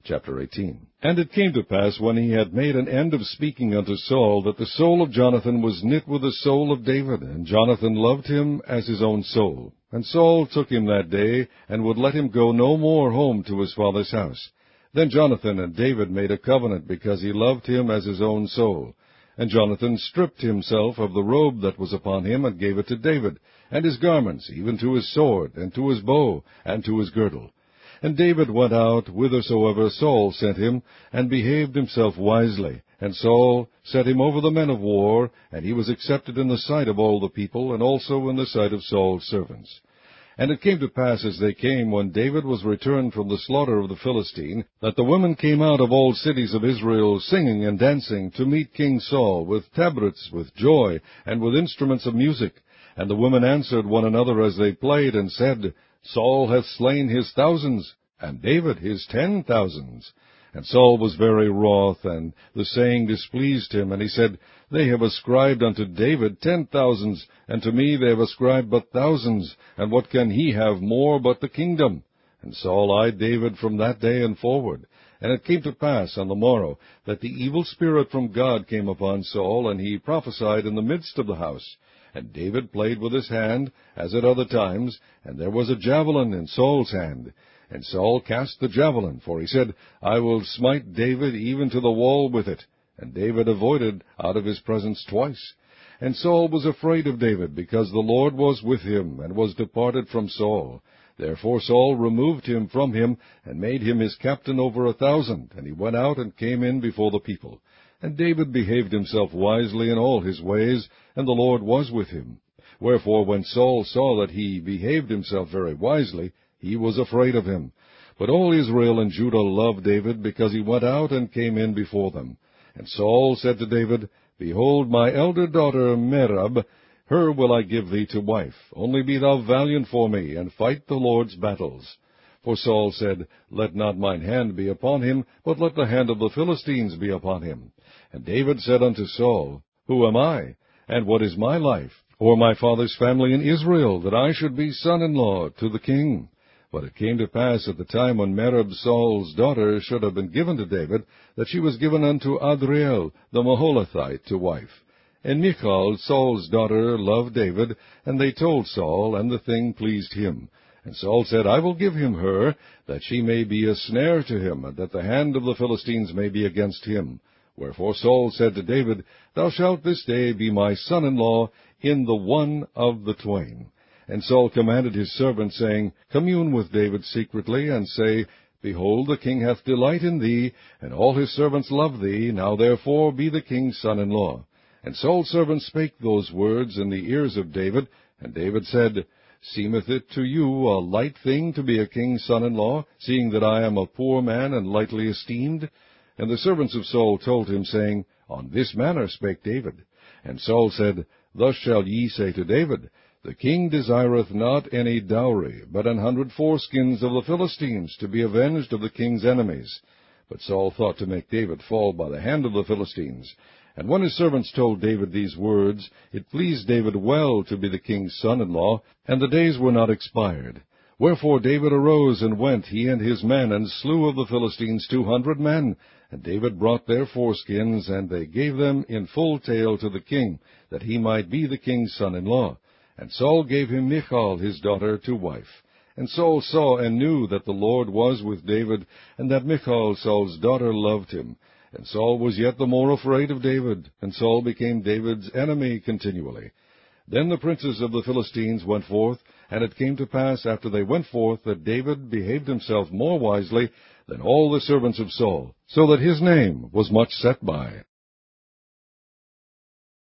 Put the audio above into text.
Chapter 18. And it came to pass, when he had made an end of speaking unto Saul, that the soul of Jonathan was knit with the soul of David, and Jonathan loved him as his own soul. And Saul took him that day, and would let him go no more home to his father's house. Then Jonathan and David made a covenant, because he loved him as his own soul. And Jonathan stripped himself of the robe that was upon him, and gave it to David, and his garments, even to his sword, and to his bow, and to his girdle. And David went out whithersoever Saul sent him, and behaved himself wisely. And Saul set him over the men of war, and he was accepted in the sight of all the people, and also in the sight of Saul's servants. And it came to pass, as they came, when David was returned from the slaughter of the Philistine, that the women came out of all cities of Israel, singing and dancing, to meet King Saul, with tabrets, with joy, and with instruments of music. And the women answered one another as they played, and said, Saul hath slain his thousands, and David his 10,000s. And Saul was very wroth, and the saying displeased him, and he said, They have ascribed unto David 10,000s, and to me they have ascribed but thousands, and what can he have more but the kingdom? And Saul eyed David from that day and forward. And it came to pass on the morrow, that the evil spirit from God came upon Saul, and he prophesied in the midst of the house. And David played with his hand, as at other times, and there was a javelin in Saul's hand. And Saul cast the javelin, for he said, I will smite David even to the wall with it. And David avoided out of his presence twice. And Saul was afraid of David, because the Lord was with him, and was departed from Saul. Therefore Saul removed him from him, and made him his captain over 1,000, and he went out and came in before the people. And David behaved himself wisely in all his ways, and the Lord was with him. Wherefore when Saul saw that he behaved himself very wisely, he was afraid of him. But all Israel and Judah loved David, because he went out and came in before them. And Saul said to David, Behold, my elder daughter Merab, her will I give thee to wife. Only be thou valiant for me, and fight the Lord's battles. For Saul said, Let not mine hand be upon him, but let the hand of the Philistines be upon him. And David said unto Saul, Who am I, and what is my life, or my father's family in Israel, that I should be son-in-law to the king? But it came to pass at the time when Merab Saul's daughter should have been given to David, that she was given unto Adriel the Maholathite to wife. And Michal, Saul's daughter, loved David, and they told Saul, and the thing pleased him. And Saul said, I will give him her, that she may be a snare to him, and that the hand of the Philistines may be against him. Wherefore Saul said to David, Thou shalt this day be my son-in-law in the one of the twain. And Saul commanded his servants, saying, Commune with David secretly, and say, Behold, the king hath delight in thee, and all his servants love thee. Now therefore be the king's son-in-law. And Saul's servants spake those words in the ears of David. And David said, Seemeth it to you a light thing to be a king's son-in-law, seeing that I am a poor man and lightly esteemed? And the servants of Saul told him, saying, On this manner spake David. And Saul said, Thus shall ye say to David, The king desireth not any dowry, but 100 foreskins of the Philistines, to be avenged of the king's enemies. But Saul thought to make David fall by the hand of the Philistines. And when his servants told David these words, it pleased David well to be the king's son-in-law, and the days were not expired. Wherefore David arose and went, he and his men, and slew of the Philistines 200 men. And David brought their foreskins, and they gave them in full tale to the king, that he might be the king's son-in-law. And Saul gave him Michal his daughter to wife. And Saul saw and knew that the Lord was with David, and that Michal Saul's daughter loved him. And Saul was yet the more afraid of David, and Saul became David's enemy continually. Then the princes of the Philistines went forth, and it came to pass after they went forth that David behaved himself more wisely than all the servants of Saul, so that his name was much set by.